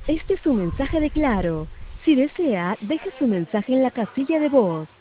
Este es un mensaje de Claro. Si desea, deje su mensaje en la casilla de voz.